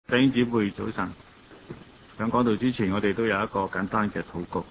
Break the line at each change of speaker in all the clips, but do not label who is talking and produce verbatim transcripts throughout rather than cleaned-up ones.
弟兄姊妹早晨，想講道之前，我哋都有一個簡單嘅禱告。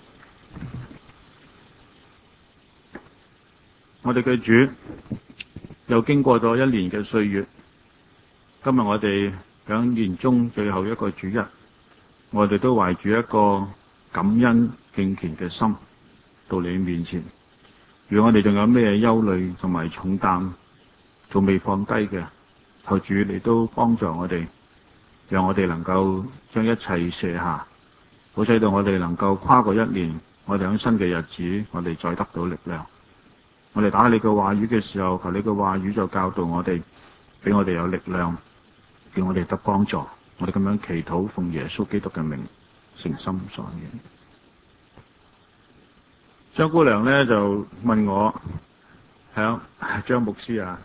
我哋嘅主又經過咗一年嘅歲月，今日我哋響年中最後一個主日，我哋都懷住一個感恩敬虔嘅心到你面前。如果我哋仲有咩憂慮同埋重擔仲未放低嘅，求主你都幫助我哋，讓我哋能夠將一切卸下，好使到我哋能夠跨過一年，我哋喺新嘅日子，我哋再得到力量。我哋打開你嘅話語嘅時候，求你嘅話語就教導我哋，俾我哋有力量，叫我哋得幫助。我哋咁樣祈禱，奉耶穌基督嘅名，誠心所願。張姑娘咧就問我，響張牧師啊，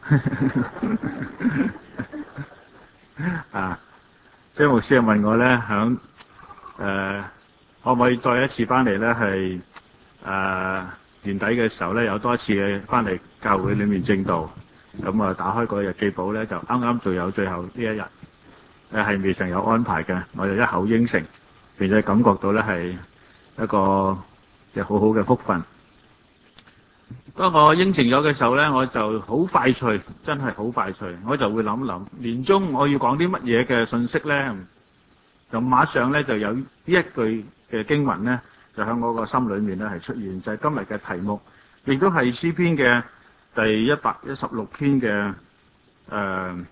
啊，張牧師啊問我咧，響誒、呃、可唔可以再一次翻嚟咧？係誒、呃、年底嘅時候咧，有多一次嘅翻嚟教會裏面正道。咁啊，打開個日記簿咧，就啱啱仲有最後呢一日，誒係未曾有安排嘅，我就一口應承，並且感覺到咧係一個嘅好好嘅福分。當我應承咗嘅時候咧，我就好快脆，真係好快脆，我就會諗諗年中我要講啲乜嘢嘅信息咧，就馬上咧就有呢一句嘅經文咧，就喺我個心裏面咧係出現，就係、是、今日嘅題目，亦都係詩篇嘅第一百一十六篇嘅誒、呃、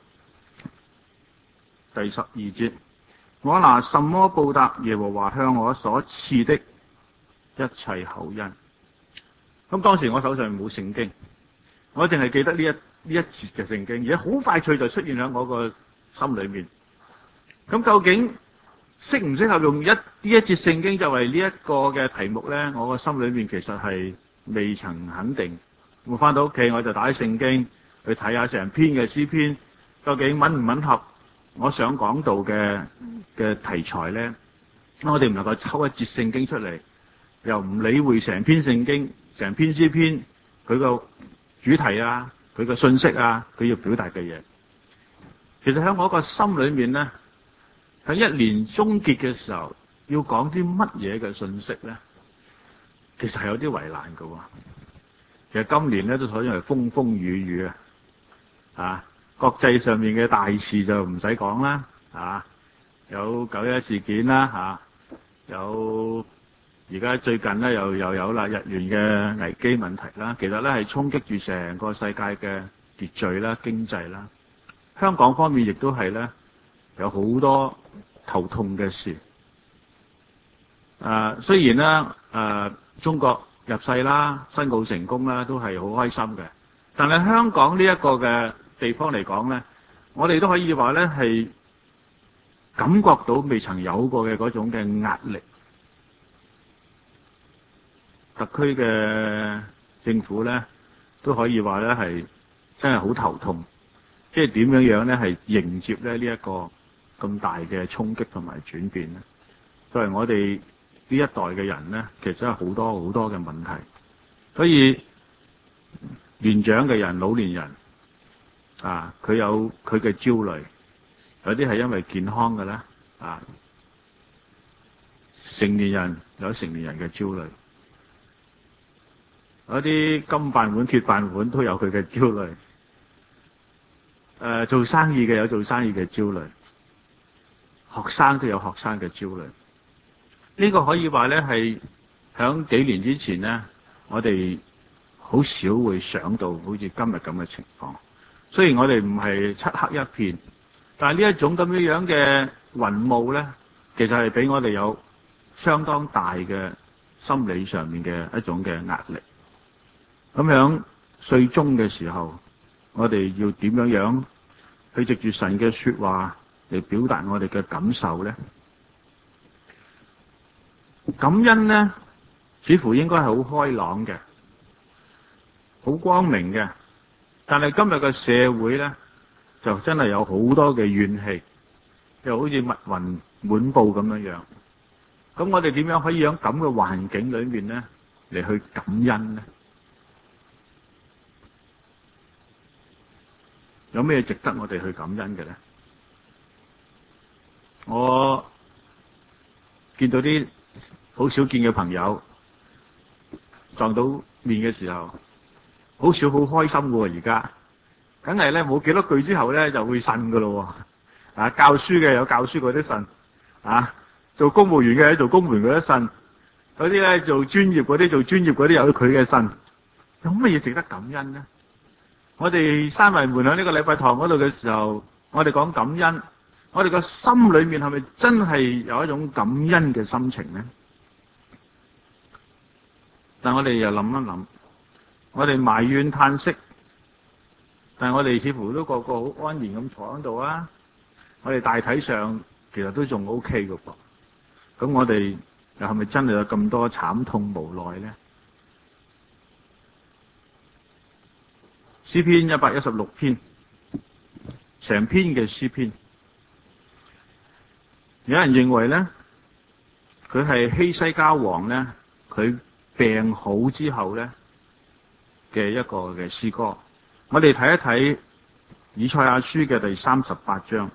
第十二節。我拿什麼報答耶和華向我所賜的一切厚恩？咁當時我手上冇聖經，我淨係記得呢一呢一節嘅聖經，而家好快脆就出現喺我個心裏面。咁究竟適唔適合用一呢一節聖經作為呢一個嘅題目咧？我個心裏面其實係未曾肯定。我翻到屋企我就打開聖經去睇下成篇嘅詩篇，究竟吻唔吻合我想講到嘅嘅題材咧？我哋唔能夠抽一節聖經出嚟，又唔理會成篇聖經。成篇詩篇佢個主題啊，佢個信息啊，佢要表達嘅嘢，其實喺我個心裏面咧，喺一年終結嘅時候要講啲乜嘢嘅信息咧，其實係有啲為難㗎喎。其實今年咧都可以係風風雨雨啊，啊，國際上面嘅大事就唔使講啦，啊，有九一事件啦，啊，有。而家最近咧又又有啦日元嘅危機問題啦，其實咧係衝擊住成個世界嘅秩序啦、經濟啦。香港方面亦都係咧有好多頭痛嘅事。啊，雖然咧誒中國入世啦、申奧成功啦，都係好開心嘅。但係香港呢一個嘅地方嚟講咧，我哋都可以話咧係感覺到未曾有過嘅嗰種嘅壓力。特區嘅政府咧，都可以話咧係真係好頭痛，即係點樣樣咧係迎接咧呢一個咁大嘅衝擊同埋轉變咧。作為我哋呢一代嘅人咧，其實真係好多好多嘅問題，所以年長嘅人、老年人啊，佢有佢嘅焦慮，有啲係因為健康嘅啦，啊，成年人有成年人嘅焦慮。有啲金飯碗、鐵飯碗都有佢嘅焦慮。誒、呃，做生意嘅有做生意嘅焦慮，學生都有學生嘅焦慮。呢、這個可以話咧係響幾年之前咧，我哋好少會想到好似今日咁嘅情況。雖然我哋唔係漆黑一片，但係呢一種咁樣樣嘅雲霧咧，其實係俾我哋有相當大嘅心理上面嘅一種嘅壓力。咁樣歲終嘅時候，我哋要點樣樣去藉住神嘅說話嚟表達我哋嘅感受咧？感恩咧，似乎應該係好開朗嘅，好光明嘅。但係今日嘅社會咧，就真係有好多嘅怨氣，又好似密雲滿布咁樣樣。咁我哋點樣可以喺咁嘅環境裏面咧嚟去感恩咧？有咩值得我哋去感恩嘅咧？ 見到啲好少見嘅朋友撞到面嘅時候，好少好開心嘅喎。而家梗係咧冇幾多句之後咧就會呻㗎咯喎。啊，教書嘅有教書嗰啲呻，啊，做公務員嘅有做公務員嗰啲呻，嗰啲咧做專業嗰啲做專業嗰啲有佢嘅呻。有乜嘢值得感恩呢？我哋閂埋門喺呢個禮拜堂嗰度嘅時候，我哋講感恩，我哋個心裏面係咪真係有一種感恩嘅心情呢？但我哋又諗一諗，我哋埋怨嘆息，但係我哋似乎都個個好安然咁坐喺度啊！我哋大體上其實都仲 O K 㗎噃，咁我哋又係咪真係有咁多慘痛無奈呢？詩篇一百一十六篇，成篇嘅詩篇，有人認為呢，佢係希西家王呢，佢病好之後呢嘅一個嘅詩歌。我哋睇一睇以賽亞書嘅第三十八章。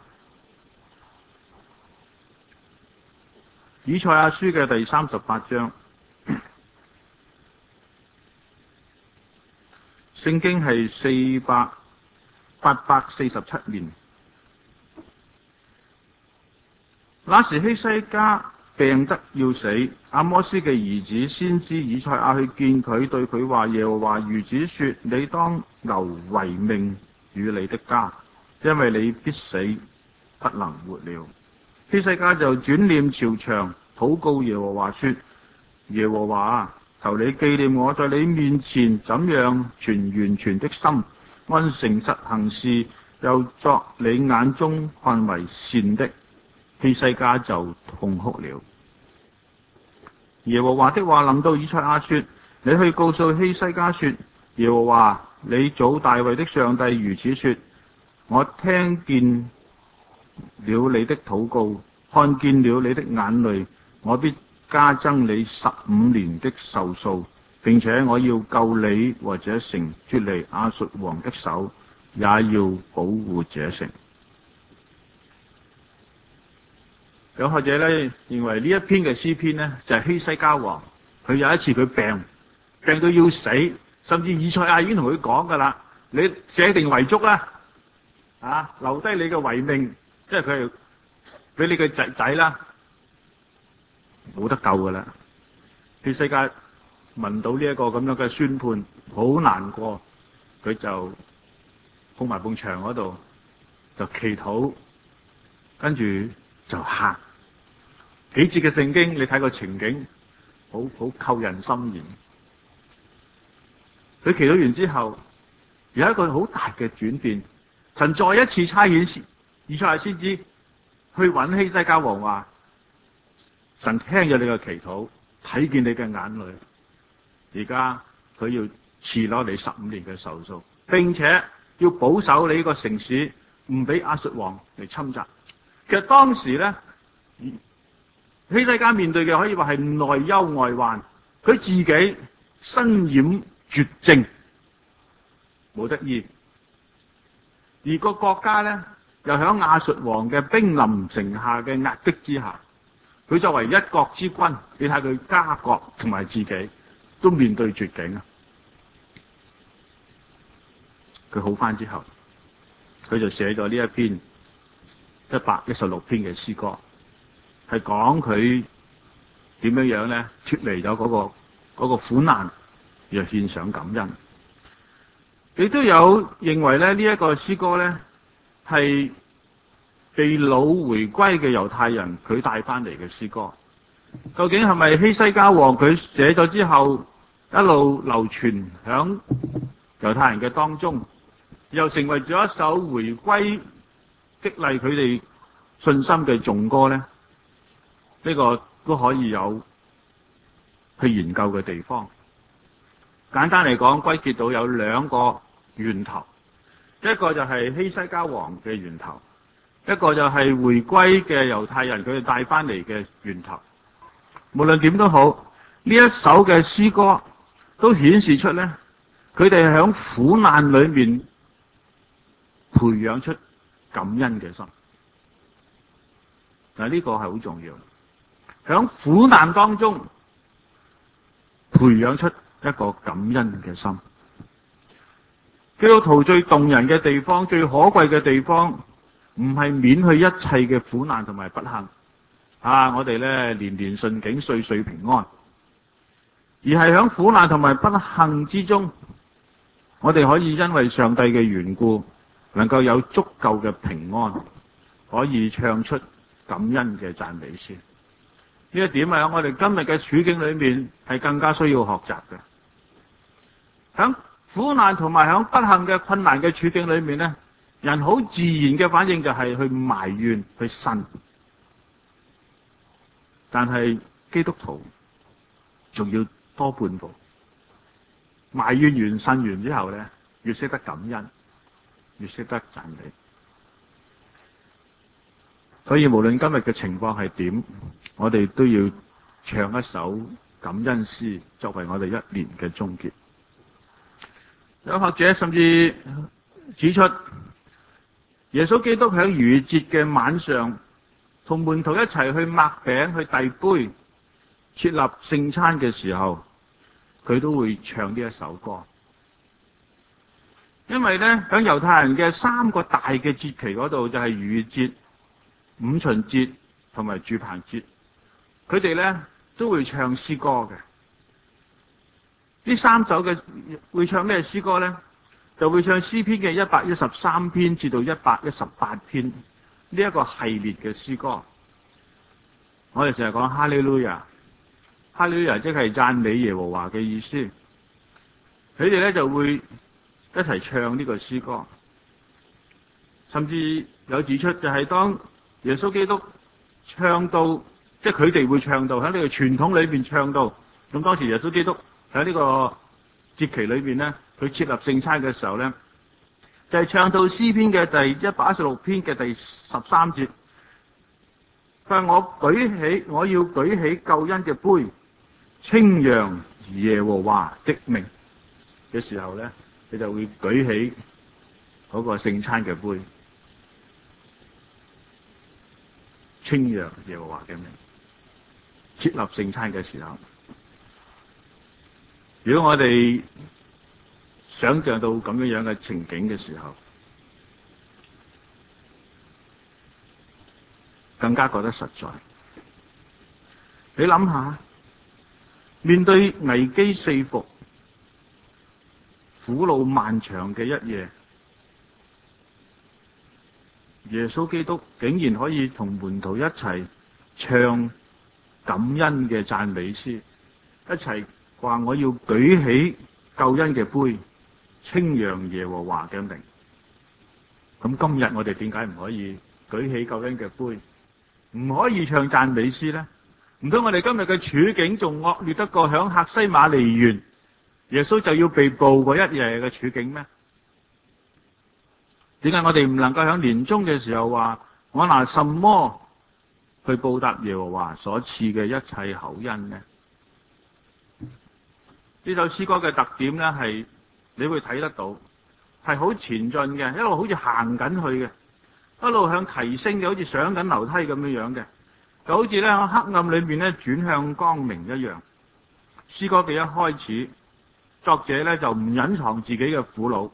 以賽亞書嘅第三十八章，聖經係四百八百四十七年。那時希西家病得要死，阿摩斯嘅兒子先知以賽亞去見佢，對佢話：耶和華如此說，你當留遺命與你的家，因為你必死，不能活了。希西家就轉臉朝牆，禱告耶和華說：耶和華，求你紀念我在你面前怎樣存完全的心，按誠實行事，又作你眼中看為善的。希西家就痛哭了。耶和華的話臨到以賽亞說：你去告訴希西家說，耶和華你祖大衛的上帝如此說：我聽見了你的禱告，看見了你的眼淚，我必加增你十五年的壽數，並且我要救你和這城脫離亞述王的手，也要保護這城。有學者咧認為呢一篇嘅詩篇呢，就係、是、希西家王，佢有一次佢病病到要死，甚至以賽亞已經同佢講噶啦，你寫定遺囑啦，啊，留低你嘅遺命，即係佢俾你嘅仔仔啦，冇得救噶啦。希西家聞到呢一個咁樣嘅宣判，好難過，佢就鋪埋埲牆嗰度就祈禱，跟住就喊。幾節嘅聖經，你睇個情景，好好扣人心弦。佢祈禱完之後，有一個好大嘅轉變，神再一次差遣以賽亞先知去揾希西家王話：神聽咗你嘅祈禱，睇見你嘅眼淚，而家佢要賜攞你十五年嘅壽數，並且要保守你呢個城市，唔俾亞述王嚟侵襲。其實當時咧，希西家面對嘅可以話係內憂外患，佢自己身染絕症，冇得醫，而個國家咧又響亞述王嘅兵臨城下嘅壓迫之下，佢作為一國之君，你睇佢家國同埋自己都面對絕境啊！佢好翻之後，佢就寫咗呢一篇一百一十六篇嘅詩歌。係講佢點樣樣咧脫離咗嗰個嗰個苦難，又獻上感恩。亦都有認為咧呢一個詩歌咧係被擄回歸嘅猶太人佢帶翻嚟嘅詩歌。究竟係咪希西家王佢寫咗之後一路流傳響猶太人嘅當中，又成為咗一首回歸激勵佢哋信心嘅頌歌咧？呢個都可以有去研究嘅地方。簡單嚟講，歸結到有兩個源頭，一個就係希西家王嘅源頭，一個就係回歸嘅猶太人佢哋帶翻嚟嘅源頭。無論點都好，呢一首嘅詩歌都顯示出咧，佢哋響苦難裏面培養出感恩嘅心。嗱，呢個係好重要。 響苦難當中培養出一個感恩嘅心。基督徒最動人嘅地方，最可貴嘅地方，唔係免去一切嘅苦難同埋不幸啊！我哋咧年年順境，歲歲平安，而係響苦難同埋不幸之中，我哋可以因為上帝嘅緣故，能夠有足夠嘅平安，可以唱出感恩嘅讚美詩。呢一點喺我哋今日嘅處境裏面係更加需要學習嘅。響苦難同埋響不幸嘅困難嘅處境裏面呢，人好自然嘅反應就係去埋怨、去呻。但係基督徒仲要多半步，埋怨完、呻完之後呢，越識得感恩，越識得讚美。所以無論今日嘅情況係點，我哋都要唱一首感恩詩，作為我哋一年嘅終結。有學者甚至指出，耶穌基督喺逾越節嘅晚上，同門徒一齊去擘餅、去遞杯、設立聖餐嘅時候，佢都會唱呢一首歌。因為咧，喺猶太人嘅三個大嘅節期嗰度，就係逾越節、五旬節同埋住棚節，佢哋咧都會唱詩歌嘅。呢三首嘅會唱咩詩歌呢？就會唱詩篇嘅一百一十三篇至到一百一十八篇呢一個系列嘅詩歌。我哋成日講哈利路亞，哈利路亞即係讚美耶和華嘅意思。佢哋咧就會一齊唱呢個詩歌，甚至有指出就係當耶穌基督唱到，即係佢哋會唱到喺呢個傳統裏邊唱到。咁當時耶穌基督喺呢個節期裏邊呢，佢設立聖餐嘅時候呢，就係、是、唱到詩篇嘅第一百一十六篇嘅第十三節。佢話我舉起，我要舉起救恩嘅杯，稱揚耶和華的名嘅時候呢，佢就會舉起嗰個聖餐嘅杯，稱揚耶和華嘅名。設立聖餐嘅時候，如果我哋想象到咁樣樣嘅情景嘅時候，更加覺得實在。你諗下，面對危機四伏、苦路漫長嘅一夜，耶穌基督竟然可以同門徒一齊唱感恩嘅讚美詩，一齊話我要舉起救恩嘅杯，稱揚耶和華嘅名。咁今日我哋點解唔可以舉起救恩嘅杯，唔可以唱讚美詩呢？唔通我哋今日嘅處境仲惡劣得過響客西馬尼園耶穌就要被捕嗰一夜嘅處境咩？點解我哋唔能夠響年終嘅時候話我拿什麼去報答耶和華所賜嘅一切厚恩呢？呢首詩歌嘅特點呢，係你會睇得到，係好前進嘅，一路好似行緊去嘅，一路向提升嘅，好似上緊樓梯咁樣樣嘅，就好似咧喺黑暗裏面咧轉向光明一樣。詩歌嘅一開始，作者咧就唔隱藏自己嘅苦惱。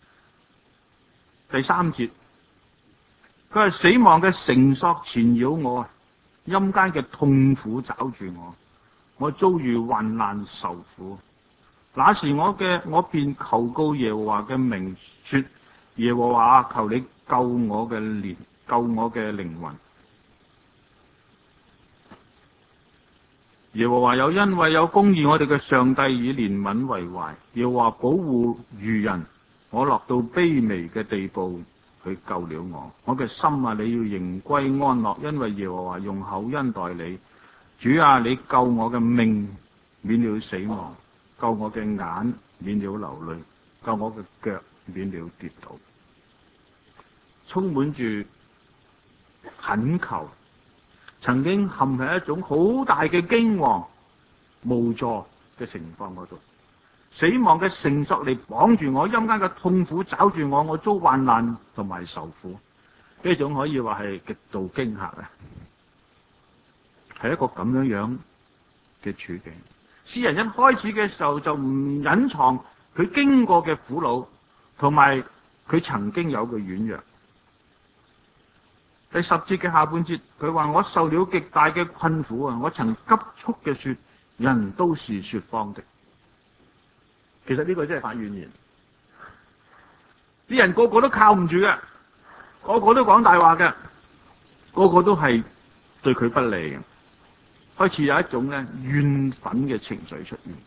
第三節，佢係死亡嘅繩索纏繞我，陰間嘅痛苦抓住我，我遭遇患難受苦。那時我嘅我便求告耶和華嘅名，說耶和華，求你救我嘅靈，救我嘅靈魂。耶和華有恩惠有公義，我哋嘅上帝以憐憫為懷。耶和華保護愚人，我落到卑微嘅地步，佢救了我。我嘅心啊，你要迎歸安樂，因為耶和華用厚恩待你。主啊，你救我嘅命免了死亡，救我嘅眼免了流淚，救我嘅腳免了跌倒。充滿住懇求，曾經陷喺一種好大嘅驚惶無助嘅情況嗰度，死亡嘅繩索嚟綁住我，陰間嘅痛苦抓住我，我遭患難同埋受苦，呢種可以話係極度驚嚇啊！ 係一個咁樣樣嘅處境。詩人一開始嘅時候就唔隱藏佢經過嘅苦惱，同埋佢曾經有嘅軟弱。第十節嘅下半節，佢話我受了極大嘅困苦啊！我曾急速嘅說，人都是說謊的。其實呢個真係發怨言，啲人個個都靠唔住嘅，個個都講大話嘅，個個都係對佢不利嘅，開始有一種咧怨憤嘅情緒出現。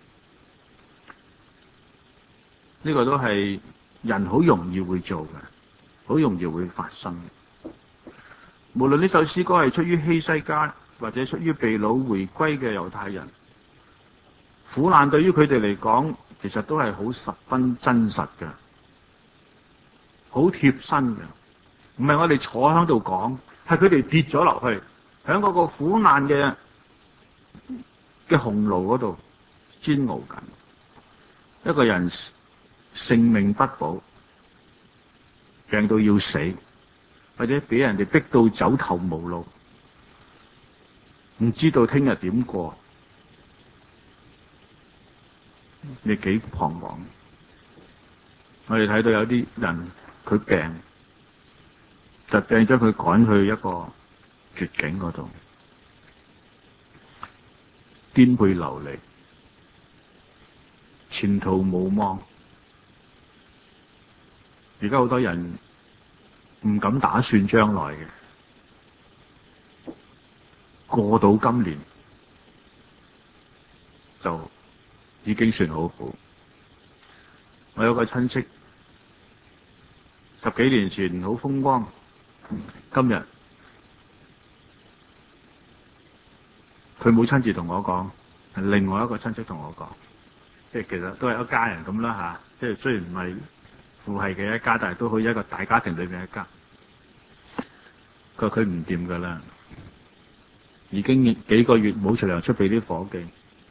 呢個都係人好容易會做嘅，好容易會發生嘅。無論呢首詩歌係出於希西家，或者出於被擄回歸嘅猶太人，苦難對於佢哋嚟講，其實都係好十分真實嘅，好貼身嘅。唔係我哋坐喺度講，係佢哋跌咗落去，喺嗰個苦難嘅嘅洪爐嗰度煎熬緊。一個人性命不保，病到要死，或者俾人哋逼到走投無路，唔知道聽日點過，你幾彷徨？我哋睇到有啲人佢病，疾病將佢趕去一個絕境嗰度，顛沛流離，前途無望。而家好多人唔敢打算將來嘅，過到今年就已經算好好。我有個親戚十幾年前好風光，今日佢冇親自同我講，係另外一個親戚同我講，即係其實都係一家人咁啦吓，即係雖然唔係父系嘅一家，但係都可以一個大家庭裏面一家。佢話佢唔掂噶啦，已經幾個月冇出糧出俾啲伙計，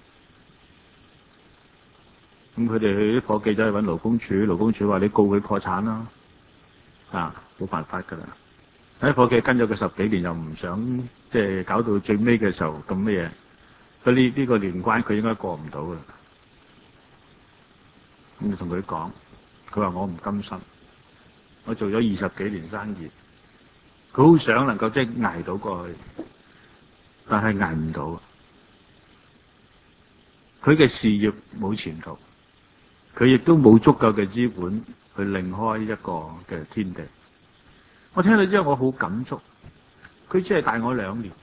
咁佢哋去啲伙計走去搵勞工處，勞工處話你告佢破產啦，啊冇辦法噶啦。啲伙計跟咗佢十幾年又唔想，即係搞到最尾嘅時候咁咩嘢，所以呢呢個年關佢應該過唔到噶。咁就同佢講，佢話我唔甘心，我做咗二十幾年生意，佢好想能夠即係捱到過去，但係捱唔到。佢嘅事業冇前途，佢亦都冇足夠嘅資本去另開一個嘅天地。我聽到之後我好感觸，佢只係大我兩年，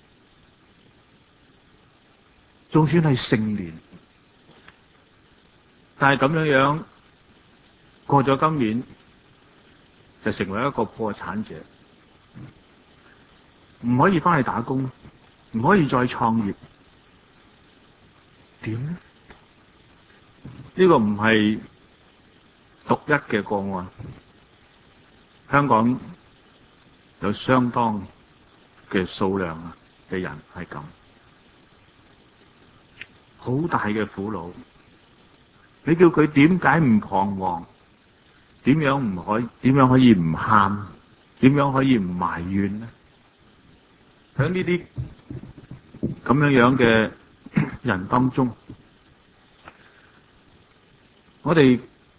仲算係成年，但係咁樣樣過咗今年就成為一個破產者，唔可以翻去打工，唔可以再創業，點呢？呢個唔係獨一嘅個案，香港有相當嘅數量嘅人係咁，好大嘅苦惱。你叫佢點解唔彷徨？點樣唔可以？點樣可以唔喊？點樣可以唔埋怨呢？喺呢啲咁樣樣嘅人當中，我哋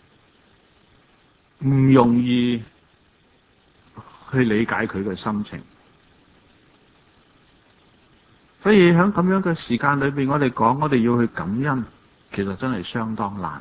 唔容易去理解佢嘅心情，所以喺咁樣嘅時間裏邊，我哋講我哋要去感恩，其實真係相當難。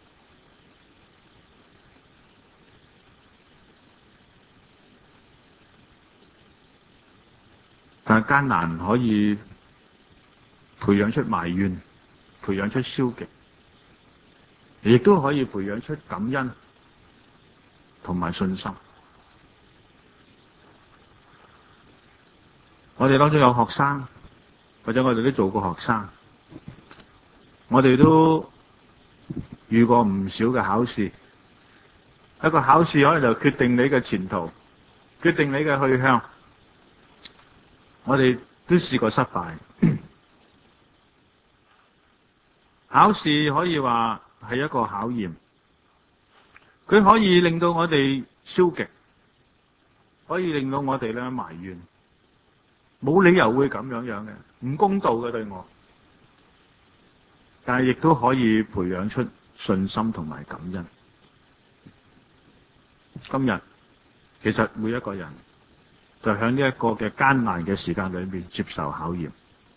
但係艱難可以培養出埋怨，培養出消極，亦都可以培養出感恩同埋信心。我哋當中有學生，或者我哋都做過學生，我哋都遇過唔少嘅考試。一個考試可能就決定你嘅前途，決定你嘅去向。我哋都試過失敗。考試可以話係一個考驗，佢可以令到我哋消極，可以令到我哋咧埋怨。 冇理由會咁樣樣嘅，唔公道嘅對我。但係亦都可以培養出信心同埋感恩。今日其實每一個人就喺呢一個嘅艱難嘅時間裏面接受考驗。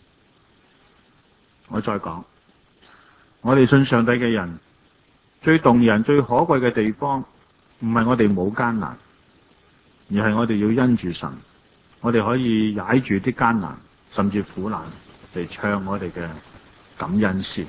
我再講，我哋信上帝嘅人最動人、最可貴嘅地方，唔係我哋冇艱難，而係我哋要因住神，我哋可以踩住啲艱難甚至苦難嚟唱我哋嘅感恩詩。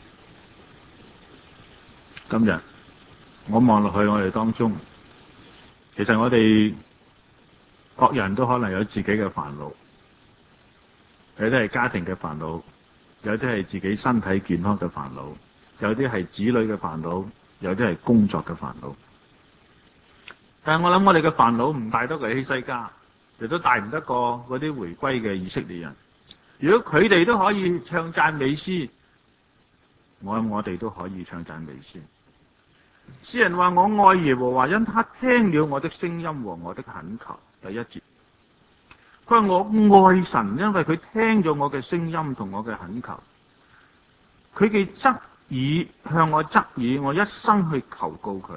今日我望落去我哋當中，其實我哋各人都可能有自己嘅煩惱，有啲係家庭嘅煩惱，有啲係自己身體健康嘅煩惱，有啲係子女嘅煩惱，有啲係工作嘅煩惱。但係我諗我哋嘅煩惱唔大得過希西家，亦都大唔得過嗰啲回歸嘅以色列人。如果佢哋都可以唱讚美詩，我諗我哋都可以唱讚美詩。詩人話：我愛耶和華，因他聽了我的聲音和我的懇求。第一節，佢話我愛神，因為佢聽咗我嘅聲音同我嘅懇求。佢嘅側耳向我側耳，我一生去求告佢。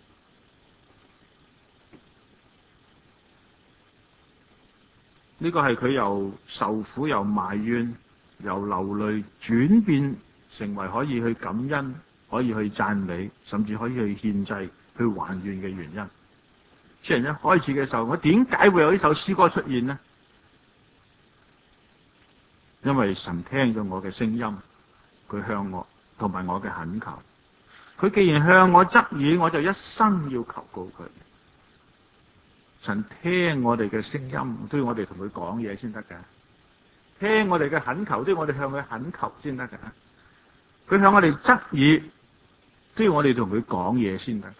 呢個係佢由受苦、由埋怨、由流淚轉變成為可以去感恩、可以去讚美，甚至可以去獻祭、去還願嘅原因。詩人一開始嘅時候，我點解會有呢首詩歌出現呢？因為神聽咗我嘅聲音，佢向我同埋我嘅懇求。佢既然向我側耳，我就一生要求告佢。神聽我哋嘅聲音，都要我哋同佢講嘢先得㗎。聽我哋嘅懇求，都要我哋向佢懇求先得㗎。佢向我哋側耳，都要我哋同佢講嘢先得。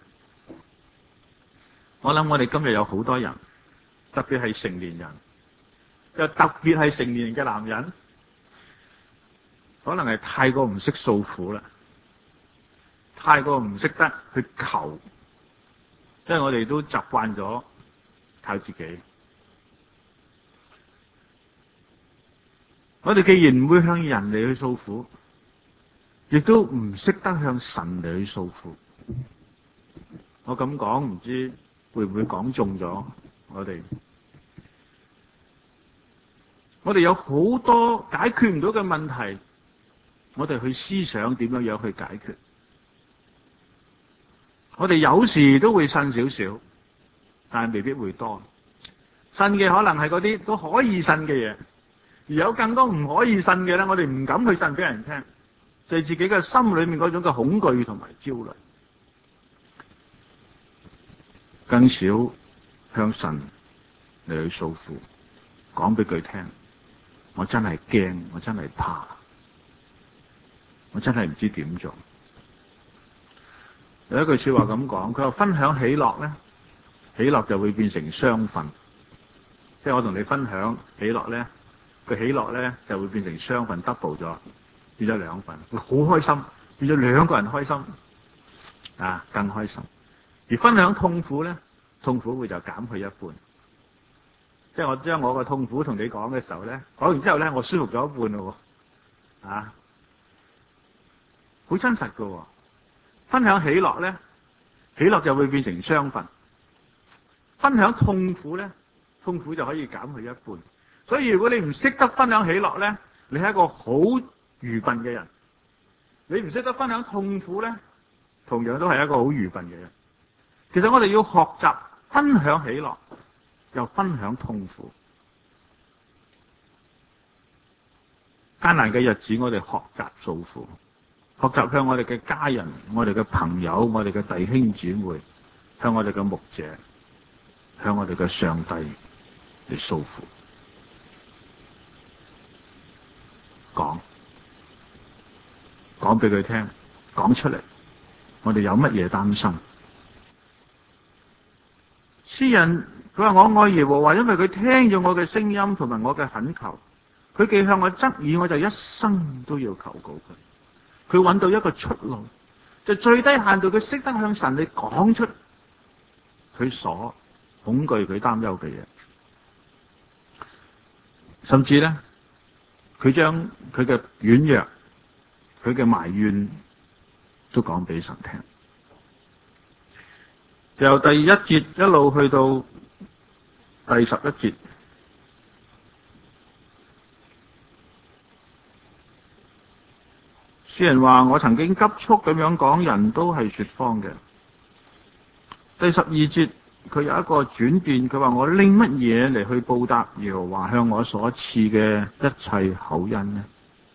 我諗我哋今日有好多人，特別係成年人，又特別係成年人嘅男人，可能係太過唔識訴苦啦，太過唔識得去求，因為我哋都習慣咗靠自己。我哋既然唔會向人嚟去訴苦，亦都唔識得向神嚟去訴苦。我咁講唔知會唔會講中咗我哋？我哋有好多解決唔到嘅問題，我哋去思想點樣樣去解決。我哋有時都會呻少少，但係未必會多。呻嘅可能係嗰啲都可以呻嘅嘢，而有更多唔可以呻嘅咧，我哋唔敢去呻俾人聽，就係自己嘅心裏面嗰種嘅恐懼同埋焦慮。更少向神嚟去訴苦，講俾佢聽，我真係驚，我真係怕，我真係唔知點做。有一句說話咁講，佢話分享喜樂咧，喜樂就會變成雙份，即係我同你分享喜樂咧，個喜樂咧就會變成雙份 double 咗，變咗兩份，會好開心，變咗兩個人開心，啊，更開心。而分享痛苦咧，痛苦會就減去一半。即係我將我個痛苦同你講嘅時候咧，講完之後咧，我舒服咗一半咯，啊，好真實噶。分享喜樂咧，喜樂就會變成雙份；分享痛苦咧，痛苦就可以減去一半。所以如果你唔識得分享喜樂咧，你係一個好愚笨嘅人；你唔識得分享痛苦咧，同樣都係一個好愚笨嘅人。其實我哋要學習分享喜樂，又分享痛苦。艱難嘅日子，我哋學習訴苦，學習向我哋嘅家人、我哋嘅朋友、我哋嘅弟兄姊妹，向我哋嘅牧者，向我哋嘅上帝嚟訴苦，講，講俾佢聽，講出嚟，我哋有乜嘢擔心？詩人佢話我愛耶和華，因為佢聽咗我嘅聲音同埋我嘅懇求，佢既向我側耳，我就一生都要求告佢。佢揾到一個出路，就最低限度佢識得向神嚟講出佢所恐懼、佢擔憂嘅嘢。 甚至咧，佢將佢嘅軟弱、佢嘅埋怨都講俾神聽。由第一節一路去到第十一節，詩人話：我曾經急速咁樣講，人都係說謊嘅。第十二節佢有一個轉變，佢話：我拎乜嘢嚟去報答耶和華向我所賜嘅一切厚恩呢？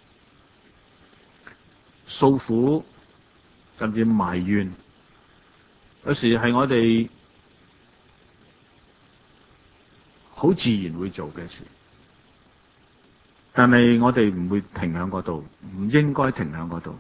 訴苦甚至埋怨，有時係我哋好自然會做嘅事，但係我哋唔會停喺嗰度，唔應該停喺嗰度，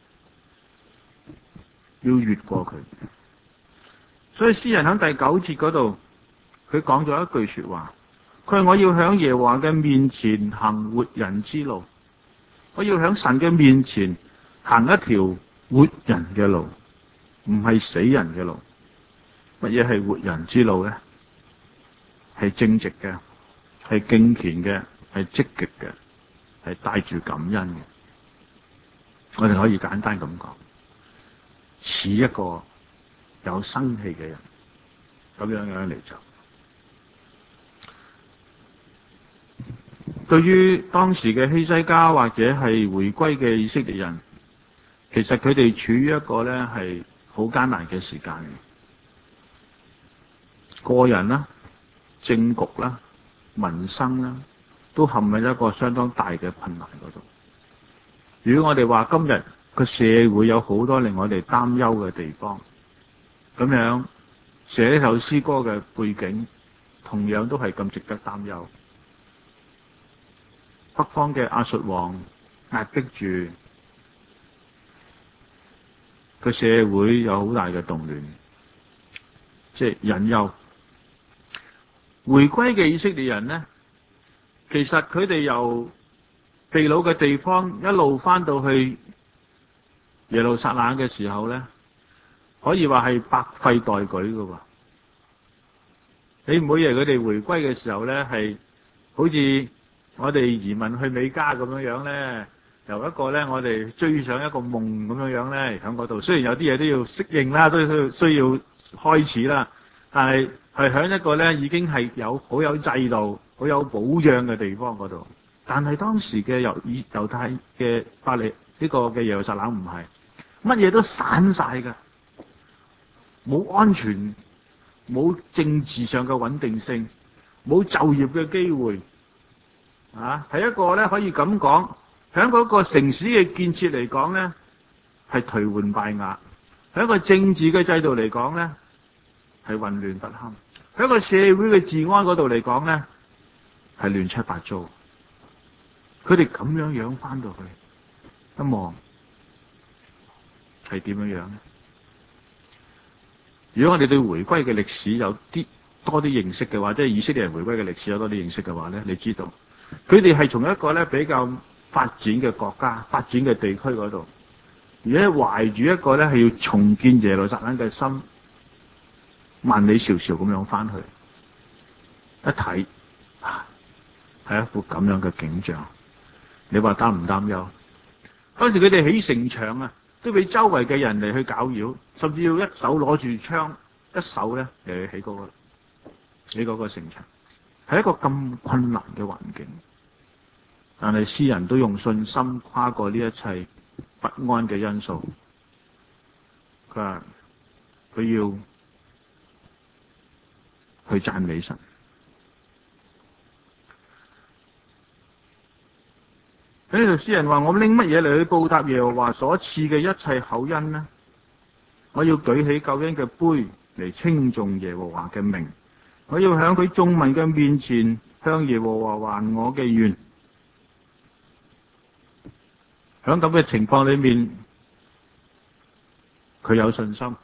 要越過佢。所以詩人喺第九節嗰度，佢講咗一句說話，佢話：我要響耶和華嘅面前行活人之路，我要響神嘅面前行一條活人嘅路，唔係死人嘅路。乜嘢係活人之路咧？係正直嘅，係敬虔嘅，係積極嘅，係帶住感恩嘅。我哋可以簡單咁講，似一個有生氣嘅人，咁樣樣嚟做。對於當時嘅希西家或者係回歸嘅以色列人，其實佢哋處於一個咧係好艱難嘅時間嘅，個人啦、政局啦、民生啦，都陷入一個相當大嘅困難嗰度。如果我哋話今日個社會有好多令我哋擔憂嘅地方，咁樣寫呢首詩歌嘅背景同樣都係咁值得擔憂。北方嘅亞述王壓迫住個社會，有好大嘅動亂，即係隱憂。回歸嘅以色列人呢，其實佢哋由被擄嘅地方一路翻到去耶路撒冷嘅時候呢，可以話係百廢待舉㗎。你唔好以為佢哋回歸嘅時候呢，係好似我哋移民去美加咁樣樣呢，由一個呢，我哋追上一個夢咁樣樣呢，喺嗰度。雖然有啲嘢都要適應啦，都需需要開始啦，但係係喺一個呢已經係有好有制度、好有保障嘅地方嗰度。但係當時嘅猶以猶太嘅法利呢個嘅耶路撒冷唔係，乜嘢都散晒㗎，冇安全，冇政治上嘅穩定性，冇就業嘅機會。啊，係一個咧可以咁講，喺嗰個城市嘅建設嚟講咧，係頹垣敗瓦；喺一個政治嘅制度嚟講咧，係混亂不堪；喺一個社會嘅治安嗰度嚟講咧，係亂七八糟。佢哋咁樣樣翻到去，一望係點樣樣咧？如果我哋對回歸嘅歷史有啲多啲認識嘅話，即係以色列人回歸嘅歷史有多啲認識嘅話咧，你知道。佢哋係從一個咧比較發展嘅國家、發展嘅地區嗰度，而且懷住一個咧係要重建耶路撒冷嘅心，萬里迢迢咁樣翻去，一睇係一副咁樣嘅景象，你話擔唔擔憂？當時佢哋起城牆啊，都俾周圍嘅人嚟去攪擾，甚至要一手攞住槍，一手咧嚟去起嗰個起嗰個城牆。係一個咁困難嘅環境，但係詩人都用信心跨過呢一切不安嘅因素。佢話佢要去讚美神。喺呢度詩人話：我拎乜嘢嚟去報答耶和華所賜嘅一切厚恩呢？我要舉起救恩嘅杯嚟稱頌耶和華嘅名。我要響佢眾民嘅面前向耶和華還我嘅願。響咁嘅情況裏面，佢有信心，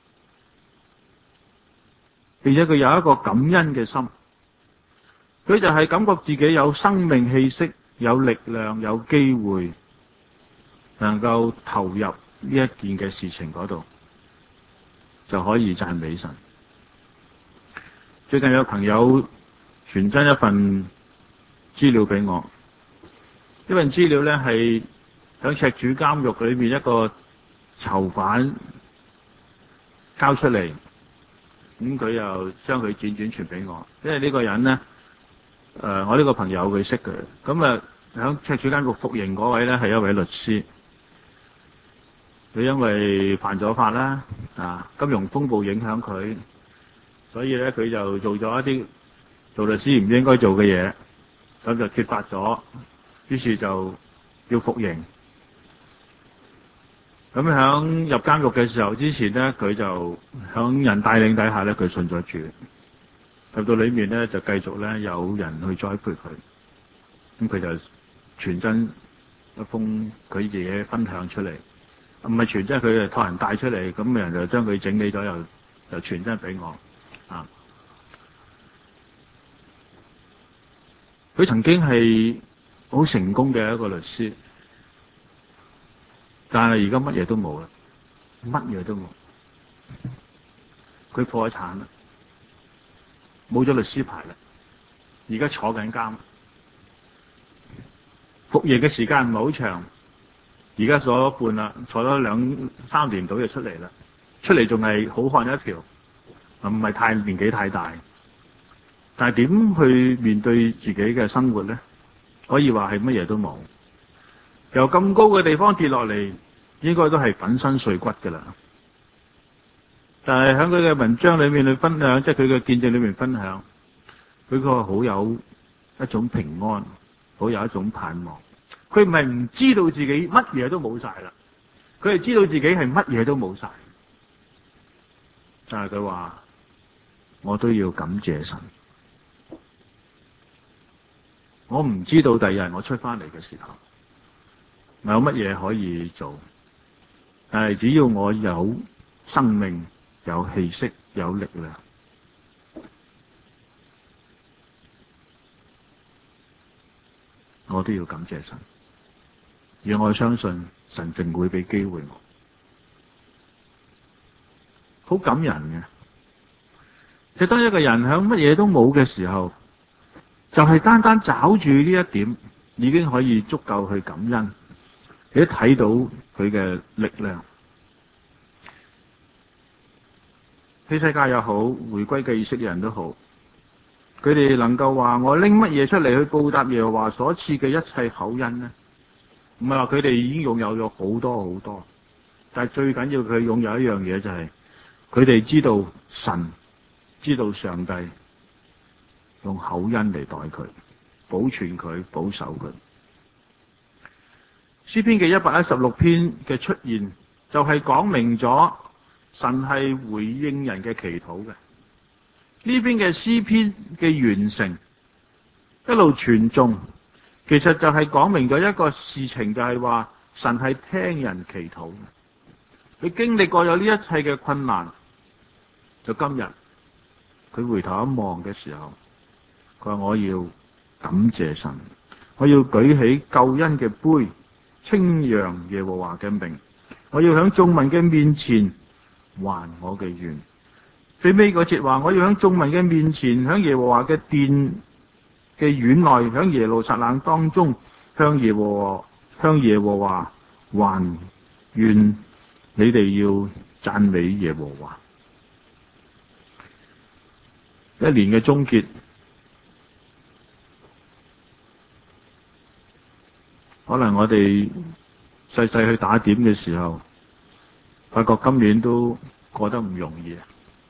並且佢有一個感恩嘅心。佢就係感覺自己有生命氣息、有力量、有機會，能夠投入呢一件嘅事情嗰度，就可以讚美神。最近有朋友傳真一份資料俾我。呢份資料咧係響赤柱監獄裏面一個囚犯交出嚟，咁佢又將佢輾轉傳俾我。因為呢個人咧，誒、呃，我呢個朋友佢識佢，咁啊響赤柱監獄服刑嗰位咧係一位律師。佢因為犯咗法啦，啊，金融風暴影響佢，所以咧佢就做咗一啲做律師唔應該做嘅嘢，咁就揭發咗，於是就要服刑。咁響入監獄嘅時候之前咧，佢就響人帶領底下咧，佢信咗主。入到裏面咧，就繼續咧有人去栽培佢，咁佢就傳真一封佢自己分享出嚟。唔係傳真，佢係託人帶出嚟，咁人就將佢整理咗，又又傳真俾我。啊，佢曾經係好成功嘅一個律師，但係而家乜嘢都冇啦，乜嘢都冇。佢破咗產啦，冇咗律師牌啦，而家坐緊監，服刑嘅時間唔係好長。而家坐咗半啦，坐咗兩三年到就出嚟啦。出嚟仲係好漢一條，唔係太年紀太大。但係點去面對自己嘅生活咧？可以話係乜嘢都冇。由咁高嘅地方跌落嚟，應該都係粉身碎骨㗎啦。但係喺佢嘅文章裏面去分享，即係佢嘅見證裏面分享，佢個好有一種平安，好有一種盼望。佢唔係唔知道自己乜嘢都冇晒啦，佢係知道自己係乜嘢都冇晒。但係佢話我都要感謝神。我唔知道第二日我出翻嚟嘅時候，我有乜嘢可以做，但係只要我有生命、有氣息、有力量，我都要感謝神。而我相信神定會俾機會我，好感人嘅。就當一個人響乜嘢都冇嘅時候，就係單單找住呢一點，已經可以足夠去感恩。你一睇到佢嘅力量，希西家又好，回歸嘅以色列人都好，佢哋能夠話我拎乜嘢出嚟去報答耶和華所賜嘅一切厚恩呢？唔係話佢哋已經擁有咗好多好多，但係最緊要佢擁有一樣嘢，就係佢哋知道神，知道上帝用厚恩嚟待佢，保存佢，保守佢。詩篇嘅一百一十六篇嘅出現，就係講明咗神係回應人嘅祈禱嘅。呢邊嘅詩篇嘅完成，一路傳頌，其實就係講明咗一個事情，就係話神係聽人祈禱嘅。佢經歷過有呢一切嘅困難，就今日佢回頭一望嘅時候，佢話我要感謝神，我要舉起救恩嘅杯，稱揚耶和華嘅名，我要響眾民嘅面前還我嘅願。最尾嗰節話，我要響眾民嘅面前，響耶和華嘅殿嘅院內，響耶路撒冷當中，向耶和華向耶和華還願。你哋要讚美耶和華。一年嘅終結，可能我哋細細去打點嘅時候，發覺今年都過得唔容易，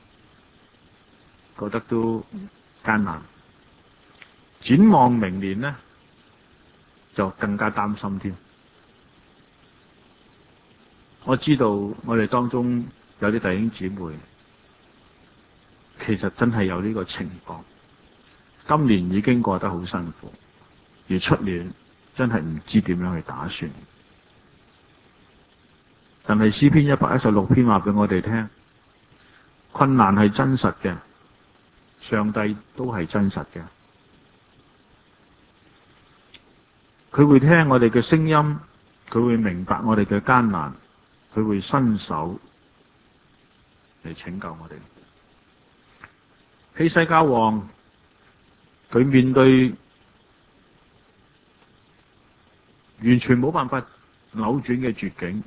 覺得都艱難。展望明年呢，就更加擔心添。我知道我哋當中有啲弟兄姊妹，其實真係有呢個情況。今年已經過得好辛苦，而出年真係唔知點樣去打算。但係詩篇一百一十六篇話俾我哋聽，困難係真實嘅，上帝都係真實嘅。佢會聽我哋嘅聲音，佢會明白我哋嘅艱難，佢會伸手嚟拯救我哋。希西家王佢面對完全冇辦法扭轉嘅絕境，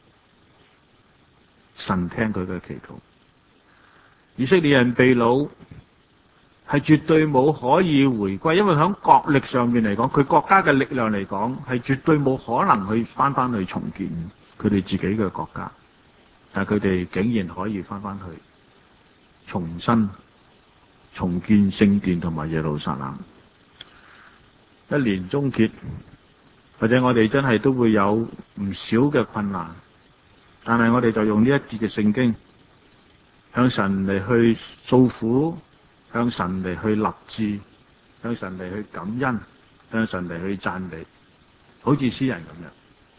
神聽佢嘅祈禱。以色列人被擄係絕對冇可以回歸，因為喺國力上面嚟講，佢國家嘅力量嚟講係絕對冇可能去翻翻去重建佢哋自己嘅國家，但係佢哋竟然可以翻翻去重新重建聖殿同埋耶路撒冷。一年終結，或者我哋真係都會有唔少嘅困難，但係我哋就用呢一節嘅聖經向神嚟去訴苦，向神嚟去立志，向神嚟去感恩，向神嚟去讚美，好似詩人咁樣。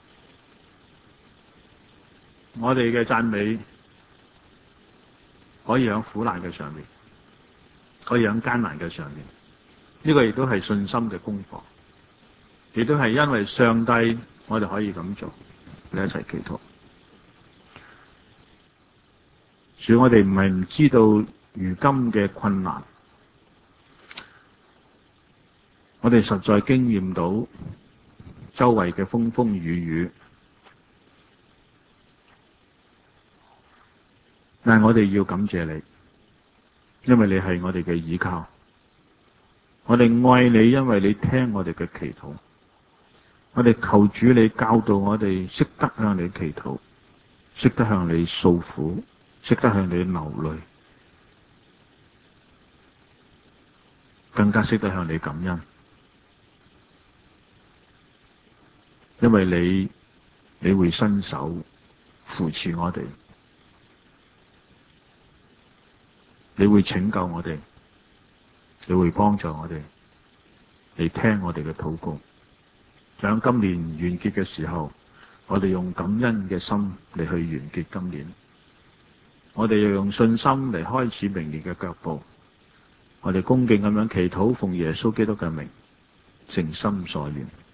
我哋嘅讚美可以喺苦難嘅上面，可以喺艱難嘅上面，呢個亦都係信心嘅功課，亦都係因為上帝，我哋可以咁做。你一齊祈禱。主，我哋唔係唔知道如今嘅困難，我哋實在經驗到周圍嘅風風雨雨，但係我哋要感謝你，因為你係我哋嘅依靠。我哋愛你，因為你聽我哋嘅祈禱。我哋求主你教導我哋識得向你祈禱，識得向你訴苦，識得向你流淚，更加識得向你感恩。因為你你會伸手扶持我哋，你會拯救我哋，你會幫助我哋，你聽我哋嘅禱告。喺今年完結嘅時候，我哋用感恩嘅心嚟去完結今年。我哋要用信心嚟開始明年嘅腳步。我哋恭敬咁樣祈禱，奉耶穌基督嘅名，誠心所願。